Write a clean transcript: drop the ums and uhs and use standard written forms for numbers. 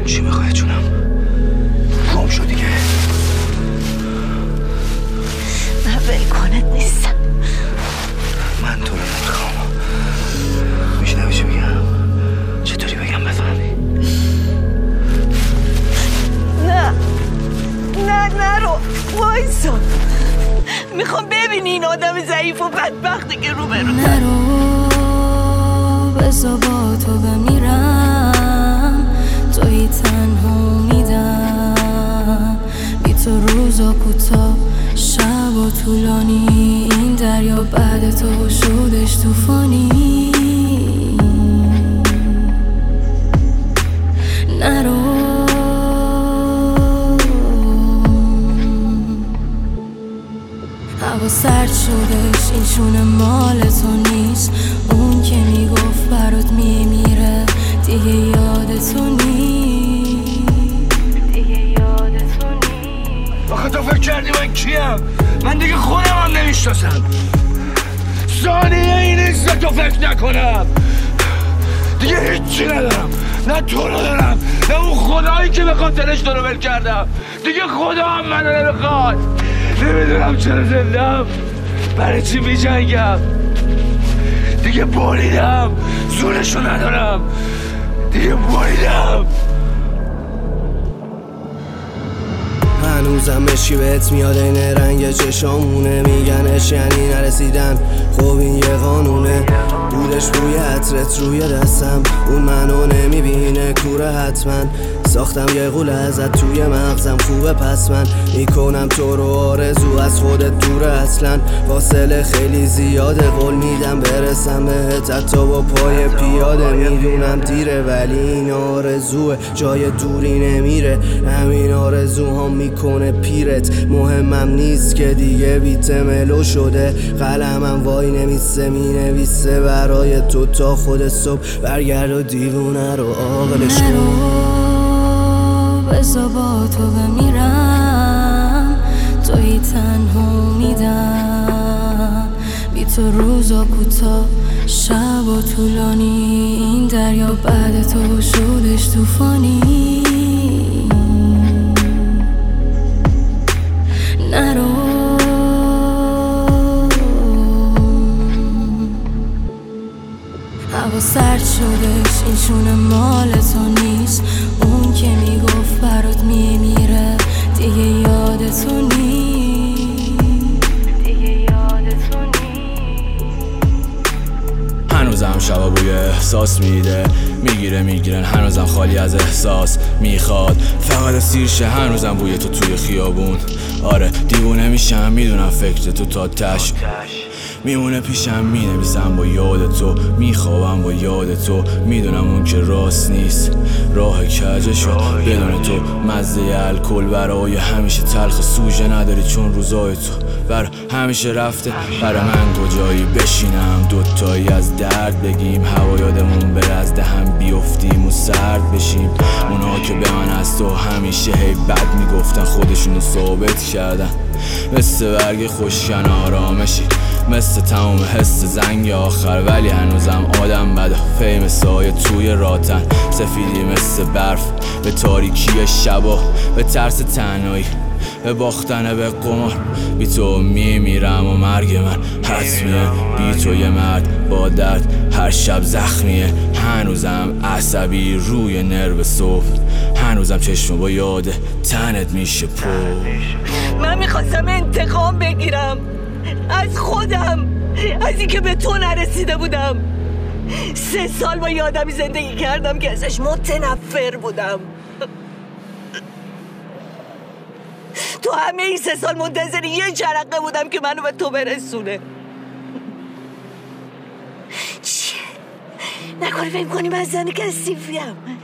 چی میخوای جونم؟ گم شو دیگه. من ولکنت نیستم. من تو رو نمیخوام. میشنوی چی میگم؟ چطوری بگم بفهمی؟ نه نرو، وایسا. میخوام ببینی این آدم ضعیف و بدبختی که رو برو. نرو بذار با تو بمیرم، توی تنها میدم. بی تو روزا کوتاه، شب و طولانی، این دریا بعد تو شدش طوفانی. نرو هوا سرد شدش، این شونه مال تو نیست. اون که میگفت برات میمیره دیگه یادتو نیست. آخه تو فکر کردی من کیم؟ من دیگه خودم هم نمیشناسم. ثانیه این نیست تو فکر نکنم. دیگه هیچی ندارم، نه تو رو دارم نه اون خدایی که به خاطرش تو رو ول کردم. دیگه خدا هم منو نمیخواد. نمیدونم چرا زندم، برای چی میجنگم. دیگه بریدم، زورشو ندارم. دیگه بریدم. هنوزم مشکی بهت میاد این رنگ چشامونه، میگنش یعنی نرسیدن. خب این یه قانونه، بودش روی عطرت روی دستم. اون منو نمیبینه کوره حتما. ساختم یه غول ازت توی مغزم خوبه، پس من میکنم تو رو آرزو از خودت دوره. اصلا فاصله خیلی زیاده، قول میدم برسم بهت حتی با پای پیاده. میدونم دیره ولی این آرزوه، جای دوری نمیره. همین آرزوها میکنه پیرت. مهمم نیست که دیگه بیت ملو شده. قلمم وای نمیسته مینویسه برای تو تا خود صبح. برگرد و دیوونه رو عاقلش کن. بذار با تو بمیرم، توی تنها میدم. بی تو روزا کوتاه، شب و طولانی، این دریا بعد تو شدش طوفانی. نرو هوا سرد شدش، این شونه مال تو نیست. اون که میگفت برات میمیره دیگه یادتو نیست. هنوزم شبا بوی احساس میده، میگیرن هنوزم خالی از احساس. میخواد فقط سیر شه، هنوزم بوی تو توی خیابون. آره دیوونه میشم، میدونم فکر تو تا تش میمونه پیشم. مینویسم با یاد تو، میخوابم با یاد تو. میدونم اون که راست نیست، راه کجشو بدون تو. مزه الکل برای همیشه تلخ، سوژه نداری چون روزای تو برای همیشه رفته. برای من کجایی بشینم دوتایی از درد بگیم، هوا یادمون بره از دهم بیفتیم و سرد بشیم. اونا که به من از تو همیشه هی بد میگفتن خودشونو ثابت کردن. مثل برگ خوشگن آرامشی، مثل تمام حس زنگ آخر. ولی هنوزم آدم بده، فیم سایه توی راتن. سفیدی مثل برف به تاریکی شبا، به ترس تنهایی، به باختن به قمار. بی تو میمیرم و مرگ من حتمیه. بی تو یه مرد با درد هر شب زخمیه. هنوزم عصبی روی نرو صبح، هنوزم چشم با یاد تنت میشه پر. من میخواستم انتقام بگیرم از خودم، از اینکه به تو نرسیده بودم. 3 سال با یه آدمی زندگی کردم که ازش متنفر بودم. تو همه این 3 سال منتظر یه جرقه بودم که منو به تو برسونه. چیه؟ نکنی فکر کنی من زن کثیفیم؟